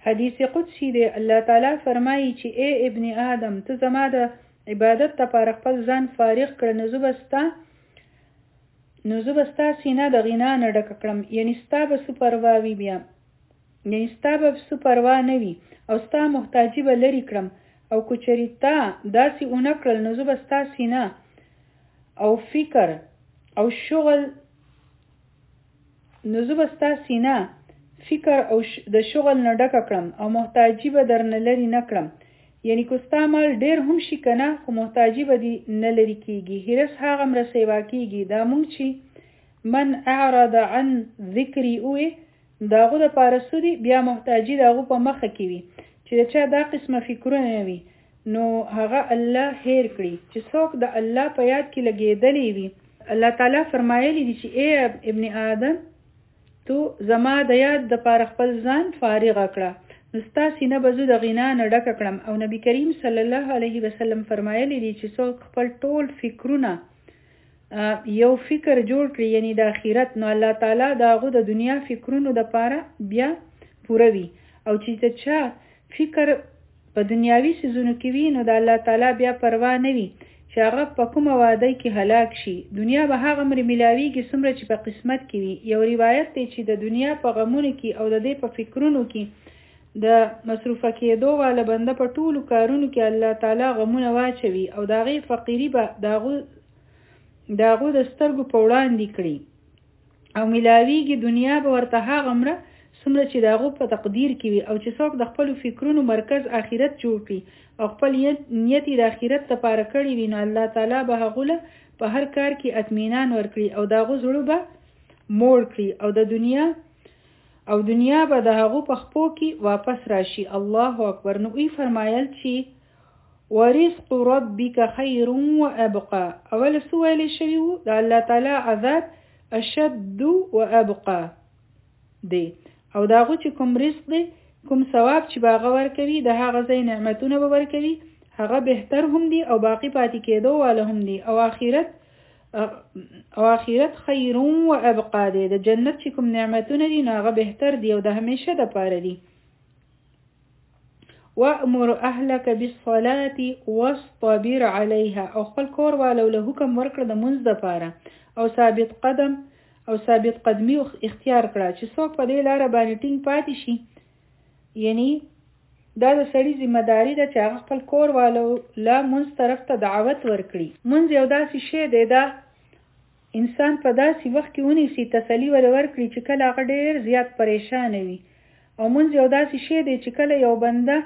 حدیث قدسی دی. الله تعالی فرمایي چې ای ابن آدم ته زما د عبادت لپاره خپل ځان فارغ کړه نو زه به ستا سینه د غنا نه ډکه کړم. یعنې ستا به څه پروا وي بیا، یعنې ستا به څه پروا نه وي او ستا محتاجي به لرې کړم. او که چېرې تا داسې ونه کړل نو زه به ستا سینه او فکر او شغل د شغل نه ډکه کړم او محتاجي به درنه لرې نه کړم. یعنی که ستا مال ډېر هم شي که نه، خو محتاجي به دې نه لرې کېږي. هرس هغومره سیوا کېږي. دا مونږ چې من اعرض عن ذکري اوې د هغو دپاره څه دي، بیا محتاجي د هغو په مخه کې وي. چې د چا دا قسمه فکرونه وي نو هغه الله هیر کړي. چې څوک د الله په یاد کې لګېدلی وي، الله تعالی فرمایلی دي چې ای ابن آدم تو زما د یاد دپاره خپل ځان فارغه کړه نو ستا سینه به زه د غنا نه ډکه کړم. او نبي کریم صلی الله علیه وسلم فرمایلی دي چې څوک خپل ټول فکرونه یو فکر جوړ کړي، یعنی د آخرت، نو الله تعالی د هغو د دنیا فکرونو دپاره بیا پوره وي. او چې د چا فکر په دنیاوي څیزونو کې وي نو د الله تعالی بیا پروا نه وي چې هغه په کومه وادۍ کې هلاک شي. دنیا به هغومره میلاویږي څومره چې په قسمت کې وي. یو روایت دی چې د دنیا په غمونو کې او د دې په فکرونو کې د مصروفه کېدو والا بنده په ټولو کارونو کې الله تعالی غمونه واچوي او د هغې فقیري به د هغو د سترګو په وړاندې کړي او میلاویږي دنیا به ورته هغومره څومره چې د هغو په تقدیر کې وي. او چې څوک د خپلو فکرونو مرکز آخرت جوړ کړي او خپل نیت یې د آخرت لپاره کړی وي نو الله تعالی به هغو له په هر کار کې اطمینان ورکړي او د هغو زړه به موړ کړي او دنیا به د هغو په خپو کې واپس راشي. الله اکبر. نو ای فرمایل چې ورزق ربک خیر و ابقا. اول څه ویلی شوي وو؟ د الله تعالی عذاب اشد و ابقا دی. او د هغو چې کوم رزق دی، کوم ثواب چې به هغه ورکوي، د هغه ځای نعمتونه به ورکوي، هغه بهتر هم دی او باقی پاتې کېدو والا هم دی. او آخرت خیر و ابقا دی. د جنت چې کوم نعمتونه دي نو هغه بهتر دی او د همیشه دپاره دی. وأمر أهلك بالصلاة واصطبر عليها. او خپل کور والو له حکم ورکړه د مونځ دپاره او ثابت قدمی اختیار کړه چې څوک په دې لاره باندې ټینګ پاتې شي. یعنی دا د سړي ذمه داري ده چې هغه خپل کور والو له مونځ طرف ته دعوت ورکړي. مونځ یو داسې شی دی، دا انسان په داسې وخت کې ونیسي، تسلي ور ورکړي چې کله هغه ډېر زیات پریشانه وي. او مونځ یو داسې شی دی چې کله یو بنده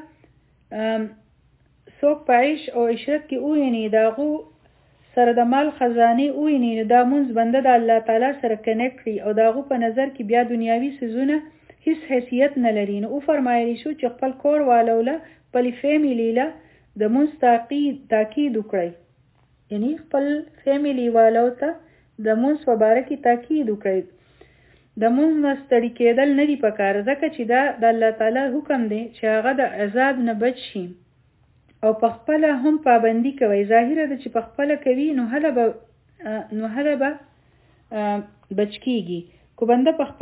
څوک په عیش او عشرت کې وویني، د هغو سره د مال خزانې وویني، نو دا مونځ بنده د الله تعالی سره کنیکټ کړي او د هغو په نظر کې بیا دنیاوي څیزونه هیڅ حیثیت نه لري. نو وفرمایلی شو چې خپل کور والو له خپلې فیملي له د مونځ تاکید وکړئ. یعنی خپل فیملي والو ته د مونځ په باره کې تاکید وکړئ. د مونځ نه ستړي کېدل نه دي پکار، ځکه چې دا د الله تعالی حکم دی چې هغه د عذاب نه بچ شي او په خپله هم پابندي کوي. ظاهره ده چې په خپله کوي نو هله به بچ کېږي. که بنده په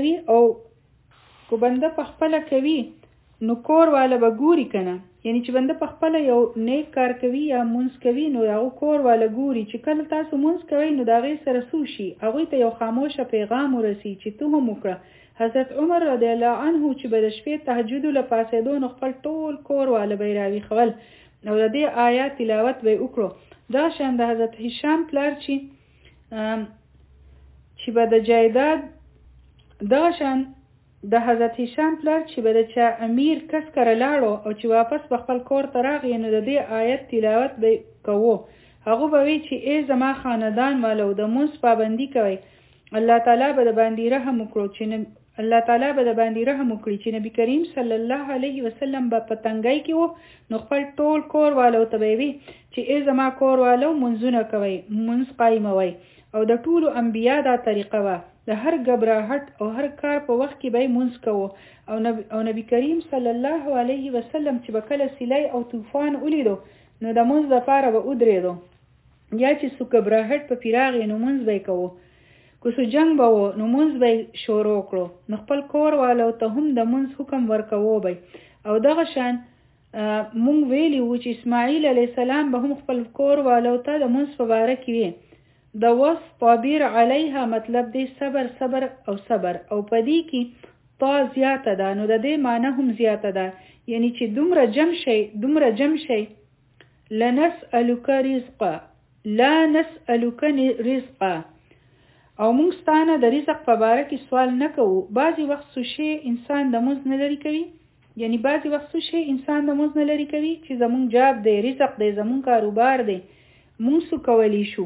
خپله کوي نو کور والا به ګوري که نه. یعنی چې بنده په خپله یو نیک کار کوي یا مونځ کوي نو هغو کور والا ګوري چې کله تاسو مونځ کوئ نو د هغې سره څه وشي، هغوی ته یو خاموشه پیغام ورسي چې ته هم وکړه. حضرت عمر رضی الله عنه چې به د شپې تهجدو له پاڅېدو نو خپل ټول کور والا به یې راویښول او د دې آیات تلاوت به یې وکړو. دا شان د حضرت هشام پلار چې به د جایداد دا شان د حضرت هشام پلار چې به د چا امیر کس کره لاړو او چې واپس به خپل کور ته راغی نو د دې آیت تلاوت به کوو. هغه به وی چې ای زما خاندان والو د مونځ پابندي کوئ، الله تعالی به د باندې رحم وکړي چې نبی کریم صلی الله علیه وسلم به په تنګۍ کې وو نو خپل ټول کور والو ته به وی چې ای زما کور والو مونځونه کوئ، مونځ قایموئ. او د ټولو انبیا دا طریقه وه، د هر غبرهټ او هر کار په وخت کې به یې مونځ کوو. او نبی کریم صلی الله علیه وسلم چې به کله سیلی او طوفان ولیدو نو د مونځ لپاره به ودرېدو، یا چې څوک غبرهټ په پیراغې نو مونځ به یې کوو. کوسو جنگ به و نو مونځ به شروع کړو نو خپل کور والو ته هم د مونځ حکم ورکوو به او دغه شان مونږ ویلی وو چې اسماعیل علیه السلام به هم خپل کور والو ته د مونځ په باره کې وي د واصطبر علیها مطلب دی صبر صبر او صبر او په دې کې تا زیاته ده نو د دې معنی هم زیاته ده یعنی چې دومره جمع شي لنسألک رزقا لا نسألک رزقا او مونږ ستانه د رزق په باره کې سوال نه کوو بعضې وخت څه شی انسان د مونځ نه لرې کوي یعنی بعضې وخت څه شی انسان د مونځ نه لرې کوي چې زمونږ جاب دی رزق دی زمونږ کاروبار دی مونږ څه کولی شو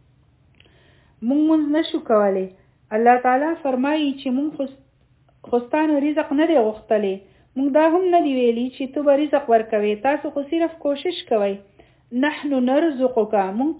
مونږ مونځ نه شو کولی الله تعالی فرمایي چې مونږ خوستانو رزق نه دی غوښتلی مونږ دا هم نه دی ویلي چې تو به رزق ورکوي تاسو خو صرف کوشش کوئ نحنو نرزقک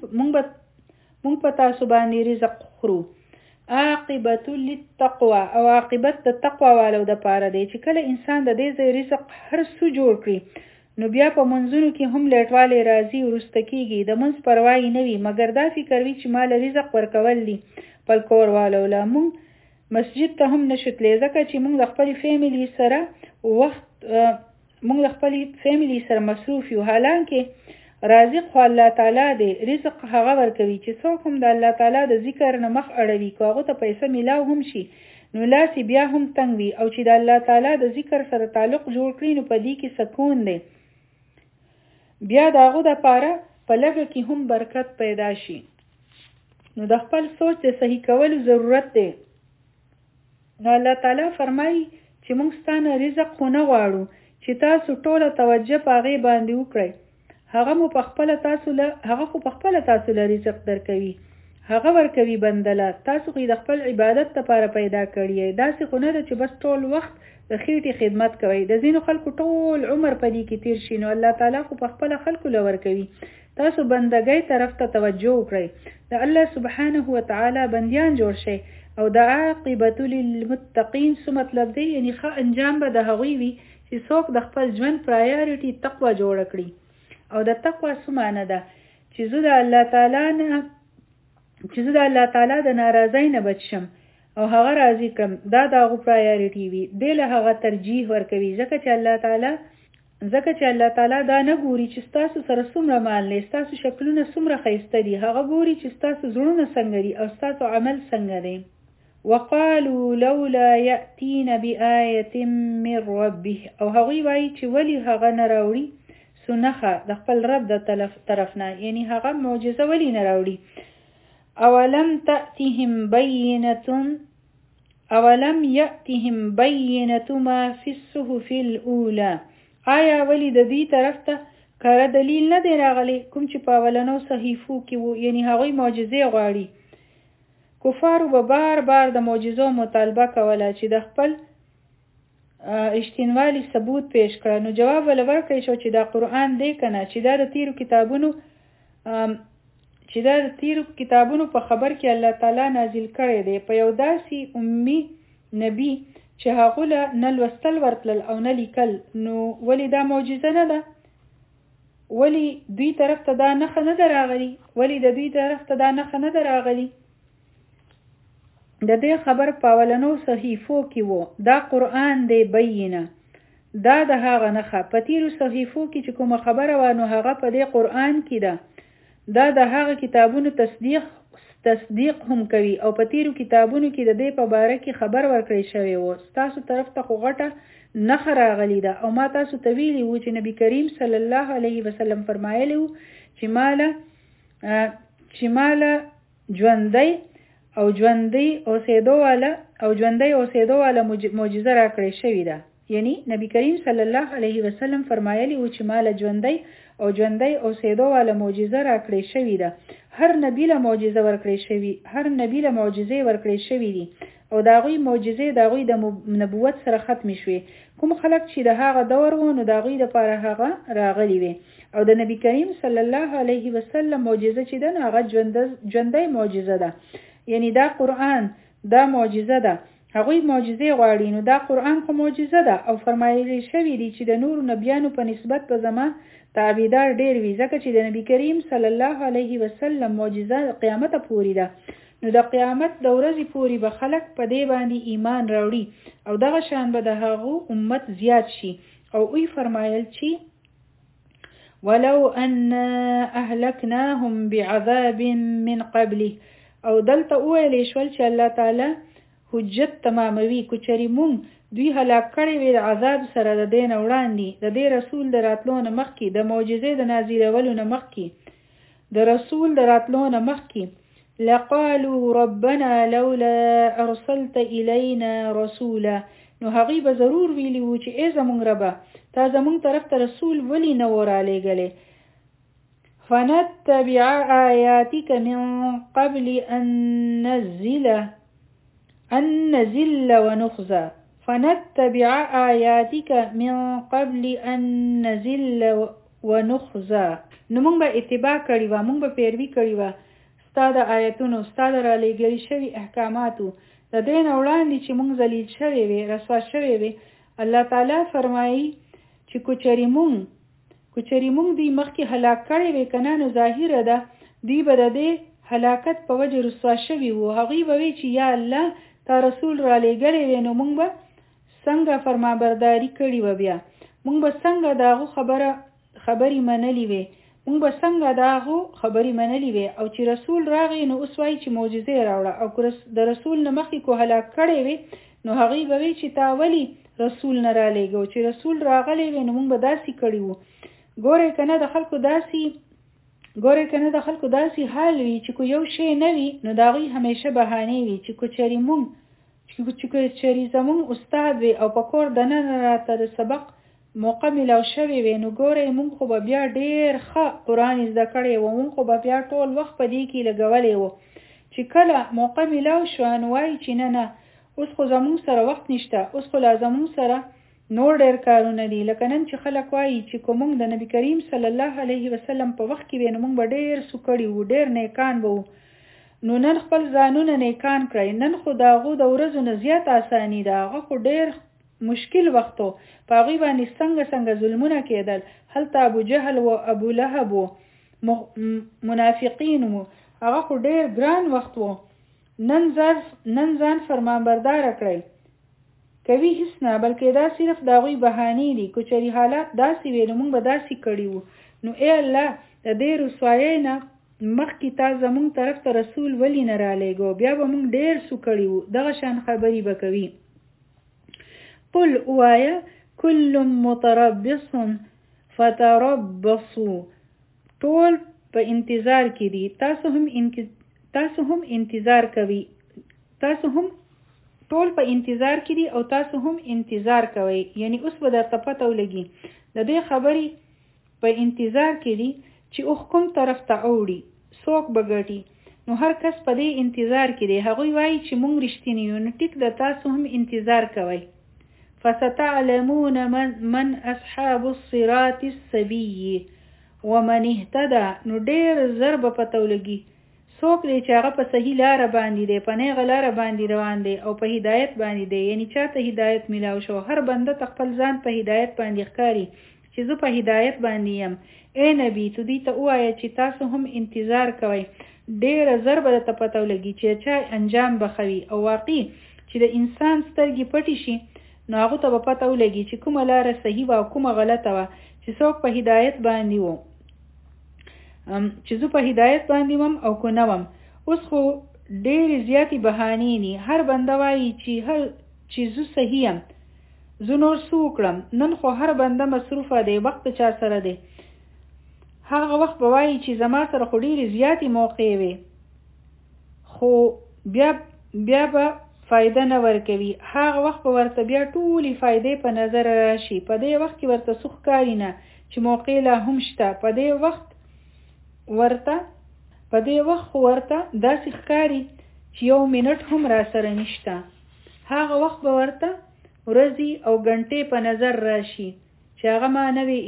مونږ په تاسو باندې رزق خورو عاقبت للتقوى او عاقبت د تقوی والو د پاره دی چې کله انسان د دې ځای رزق هر څه جوړ کړي نو بیا په منځونو کې هم لټوالی راځي وروسته کېږي د منځ پروا یې نه وي مګر دا فکر وي چې ما له رزق ورکول دي خپل کور والو له مونږ مسجد ته هم نشو تللی ځکه چې مونږ د خپلې فیملي سره وخت مونږ د خپلې فیملي سره مصروف یو حالانکې رازق خو الله تعالی دی رزق هغه ورکوي چې څوک هم د الله تعالی د ذکر نه مخ اړوي که هغو ته پیسه میلاو هم شي نو لاس بیا هم تنګ وي او چې د الله تعالی د ذکر سره تعلق جوړ کړي نو په دې کې سکون دی بیا د هغو دپاره په لږه کې هم برکت پیدا شي نو د خپل سوچ د صحیح کولو ضرورت دی نو الله تعالی فرمایي چې موږ ستانه رزق خو نه غواړو چې تاسو ټوله توجه په هغې باندې وکړئ هغه خو په خپله تاسو له رزق درکوي هغه ورکوي بندله تاسو خو د خپل عبادت لپاره پیدا کړی داسې خو نه ده چې بس ټول وخت د خېټې خدمت کوئ د ځینو خلکو ټول عمر په دې کې تیر شي نو الله تعالی خو په خپله خلکو له ورکوي تاسو بندګۍ طرف ته توجه وکړئ د الله سبحانه وتعالی بندیان جوړ شئ او د عاقبت للمتقین څه مطلب دی یعنی ښه انجام به د هغوی وي چې څوک د خپل ژوند پرایارټي تقوی جوړه کړي او د تقوی څه معنی ده چې زه د الله تعالی د ناراضۍ نه بچ شم او هغه راضي کړم دا د هغو پرایارټي وي دې له هغه ترجیح ورکوي ځکه چې الله تعالی دا نه ګوري چې ستاسو سره څومره مال دی ستاسو شکلونه څومره ښایسته دي هغه ګوري چې ستاسو زړونه څنګه دي او ستاسو عمل څنګه دی وقالوا لولا يأتين بآية من ربه او هغوی وایي چې ولې هغه نه راوړي سنخه د خپل رب د طرف نه یعنی هغه معجزه ولې نه راوړي اولم یأتهم بینة ما فی الصحف الاولى آیا ولې د دې طرف ته کره دلیل نه دی راغلی کوم چې په اولنو صحیفو کې وو یعنی هغوی معجزې غواړي کفارو به بار بار د معجزو مطالبه کوله چې د خپل اشتینوالی ثبوت پیش کړه نو جواب ولا ورکړی شو چې دا قرآن دی کنه چې دا د تیرو کتابونو په خبر کې الله تعالی نازل کړی دی په یو داسې امی نبی چې هغو له نه لوستل ورتلل او نه لیکل نو ولې دا معجزه نه ده ولې دوی طرف ته دا نښه نه ده راغلي د دې خبر په اولنو صحیفو کې وو دا قرآن دی بینه دا د هغه نښه په تیرو صحیفو کې چې کومه خبره وه نو هغه په دې قرآن کې ده دا د هغه کتابونو تصدیق هم کوي او په تیرو کتابونو کې د دې په باره کې خبر ورکړی شوی وو ستاسو طرف ته خو غټه نښه راغلی ده او ما تاسو ته ویلي وو چې نبی کریم صلی الله علیه وسلم فرمایلی وو چې ماله ژوندی اوسېدو والا معجزه را کړی شوې ده یعنی نبی کریم صلی الله علیه وسلم فرمایلی و چې مال ژوندی اوسېدو والا معجزه را کړی شوې ده هر نبی له معجزې ورکړی شوې دي او د هغوی معجزې د هغوی د نبوت سره ختمې شوې کوم خلک چې د هغه دور و نو د هغوی دپاره هغه راغلی وي او د نبی کریم صلی الله علیه وسلم معجزه چې ده نو هغه ژوندی معجزه ده یعنی دا قرآن دا معجزه ده هغوی معجزې غواړي نو دا قرآن خو معجزه ده او فرمایلی شوي دي چې د نورو نبیانو په نسبت به زما تابعدار ډیر وي ځکه چې د نبی کریم صلی الله علیه وسلم معجزه قیامت پورې ده نو د قیامت د ورځې پورې به خلک په دې باندې ایمان راوړي او دغه شان به د هغو امت زیات شي. او وی فرمایل چې ولو ان اهلكناهم بعذاب من قبله، او دلته ویلې شول چې الله تعالی حجت تماموي کوچري مونږ دوی هلاک کړي وي د عذاب سره د دین وړاندې، د دې رسول د راتلو نه مخکې، د معجزې د نازلولو نه مخکې، د رسول د راتلو نه مخکې، لقالوا ربنا لولا ارسلت الينا رسولا، نو هغوی به ضرور ویلي وو چې ای زمونږ ربه تا زمونږ طرف ته رسول ولې نه و رالیږلی. فنتبع آیاتک من قبل ان نزل ونخزى، فنتبع آیاتک من قبل ان نزل ونخزى، نو مونږ به اتباع کړي وه، مونږ به پیروي کړي وه ستا د آیتونو، ستا د رالیږلي شوي احکاماتو، د دې نه وړاندې چې مونږ ذلیل شوي وي، رسوا شوي وي. الله تعالی فرمایي چې کوچري مونږ دوی مخکې هلاک کړي وي که نه، نو ظاهره ده دوی به د دې هلاکت په وجه رسوا شوي وو. هغوی به وی چې یا الله تا رسول رالیږلی وی، نو مونږ به څنګه فرمانبرداري کړې وه، بیا مونږ به څنګه د هغو خبرې منلې وې، مونږ به څنګه د هغو خبرې منلې وې. او چې رسول راغی نو اوس وایي چې معجزې راوړه، او د رسول نه مخکې کو هلاک کړی وې نو هغوی به وی چې تا ولې رسول نه رالیږو، چې رسول راغلی وې نو مونږ به داسې کړي وو. ګورئ که نه د خلکو داسې حال وي چې کو یو شی نه وي نو د هغوی همیشه بهانې وي چې کوچري زمونږ استاد وي او په کور دننه راته د سبق موقع میلاو شوی وي، نو ګورئ مونږ خو به بیا ډېر ښه قرآن زده کړی و، مونږ خو به بیا ټول وخت په دې کې لګولی و. چې کله موقع میلاو شوه نو وایي چې نه اوس خو زمونږ سره وخت نشته، اوس خو لا زمونږ سره نور ډېر کارونه دي. لکه نن چې خلک وایي چې که مونږ د نبی کریم صلی الله علیه وسلم په وخت کې وی نو مونږ به ډېر سوکړي وو، ډېر نیکان به وو. نو نن خپل ځانونه نیکان کړئ، نن خو د هغو د ورځو نه زیات آساني ده، هغه خو ډېر مشکل وخت و، په هغوی باندې څنګه ظلمونه کېدل، هلته ابو جهل و ابو لهب و منافقین و، هغه خو ډېر ګران وخت و. نن ځان فرمانبرداره کړئ، کوي هیڅ نه، بلکې دا صرف د هغوی بهانې دي. کوچري حالات داسې وي نو مونږ به داسې کړي وو. نو ای الله د دې رسوایۍ نه مخکې تا زمونږ طرف ته رسول ولې نه رالیږو، بیا به مونږ ډېر سو کړي وو. دغه شان خبرې به کوي. قل اوایا کل متربص فتربصوا، ټول په انتظار کې دي، تاسو هم انتظار کوي، ټول په انتظار کې دي او تاسو هم انتظار کوئ. یعنی اوس به درته پته ولګي د دې خبرې په انتظار کې دي چې اوښ کوم طرف ته اوړي، څوک به ګټي. نو هر کس په دې انتظار کې دی. هغوی وایي چې مونږ رښتینی یو، نو ټیک ده تاسو هم انتظار کوئ. فستعلمون من اصحاب الصراط السوي ومن اهتدى، نو ډېر زر به پته ولګي څوک دی چې هغه په صحیح لاره باندې دی، په نیغه لاره باندې روان دی او په هدایت باندې دی. یعنی چاته هدایت میلاو شو، هر بنده ته خپل ځان په هدایت باندې ښکاري چې زه په هدایت باندې یم. ای نبی تو دوی ته ووایه چې تاسو هم انتظار کوئ، ډېره زر به درته پته ولګي چې چا انجام به ښه وي. او واقعي چې د انسان سترګې پټې شي نو هغو ته به پته ولګي چې کومه لاره صحیح وه او کومه غلطه وه، چې څوک په هدایت باندې و، چې زه په هدایت باندې وم او که نه وم. اوس خو ډېرې زیاتې بهانې دي. هر بنده وایي چې زه صحیح یم، زه نور څه وکړم. نن خو هر بنده مصروفه دی، وخت چا سره دی. هغه وخت به وایي چې زما سره خو ډېرې زیاتې موقع وي، خو بیا به فایده نه ورکوي. هغه وخت به ورته بیا ټولې فایدې په نظر راشي. په دې وخت کې ورته څه ښکاري نه چې موقع لا هم شته. په دې وخت ورته داسې ښکاري چې یو منټ هم را سره نشته. هغه وخت به ورته ورځې او غنټې په نظر راشي چې هغه ما نه وي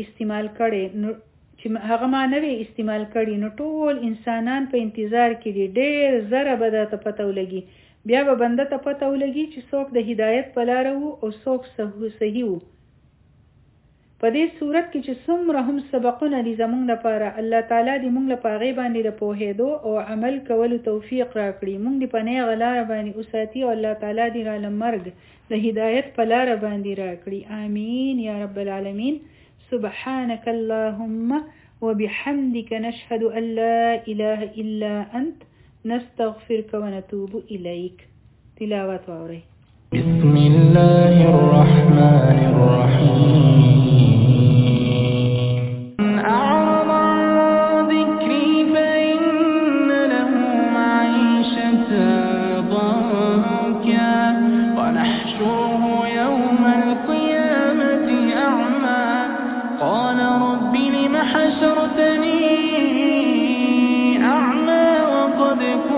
استعمال کړي. نو ټول انسانان په انتظار کې دي. ډېر زره به درته پته ولګي. بیا به بنده ته پته ولګي چې څوک د هدایت په لاره وو او څوک صحیح وو. په دې صورت کې چې څومره هم سبقونه دي زمونږ لپاره، الله تعالی دې مونږ له په هغې باندې د پوهېدو او عمل کولو توفیق راکړي، مونږ دې په نیغه لاره باندې وساتي او الله تعالی دې راله مرګ د هدایت په لاره باندې راکړي. آمین یا رب العالمین. سبحانك اللهم وبحمدك نشهد أن لا إله إلا أنت نستغفرك ونتوب إليك. تلاوة وعوري. بسم الله الرحمن الرحيم. أعرض عن ذكري فإن له معيشة ضنكا ونحشره يوم القيامة أعمى قال رب لم حشرتني أعمى وقد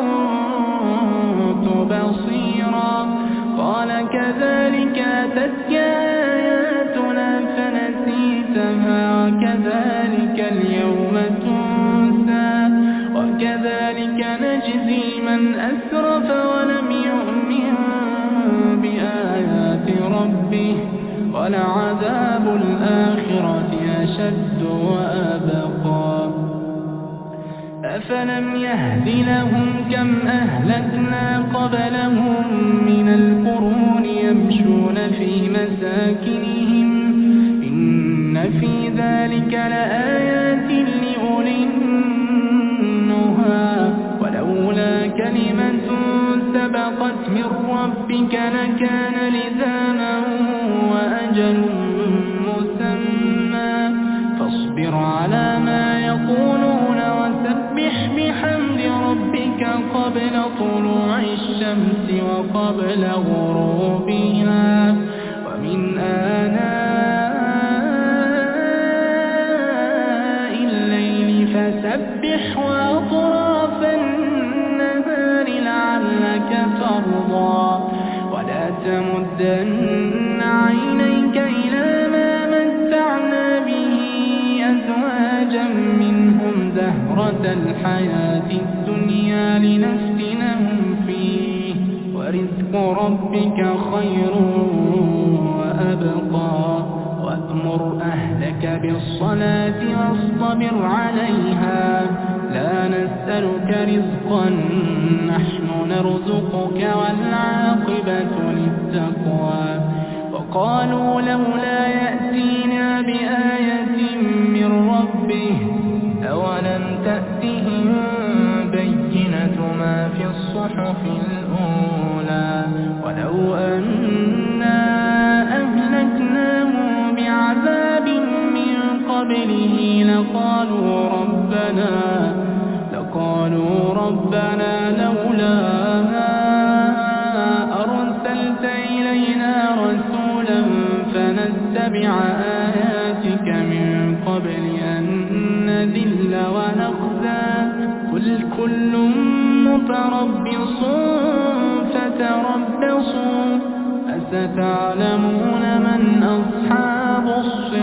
كنت بصيرا قال كذلك أتتك آياتنا فنسيتها وكذلك اليوم تنسى وكذلك نجزي من أسرف ولم يؤمن بآيات ربه ولعذاب الآخرة أشد وأبقى. أفلم يهد لهم كم أهلكنا قبلهم من القرون يمشون في مساكنهم إن في ذلك لآيات لأولي النهى ولولا كلمة سبقت من ربك لكان لزاما وأجل مسمى فاصبر على ما يقولون وسبح بحمد ربك قبل طلوع الشمس وقبل غروبها ومن آناء الليل فسبح وأطراف النهار لعلك ترضى ولا تمدن عينيك إلى ما متعنا به أزواجا منهم زهرة الحياة الدنيا لنفتنهم فيه ورزق ربك خير وأبقى وأمر أهلك بالصلاة واصطبر عليها لا نسألك رزقا نحن نرزقك والعاقبة للتقوى وقالوا لولا يأتينا بآية من ربه أولم تأتهم بينة ما في الصحف الأولى ولو أنا أهلكناهم بعذاب من قبله لقالوا ربنا لولا أرسلت إلينا رسولا فنتبع آياتك من قبل أن نذل ونخزى قل كل متربص فتربصوا فستعلمون من أصحاب الصراط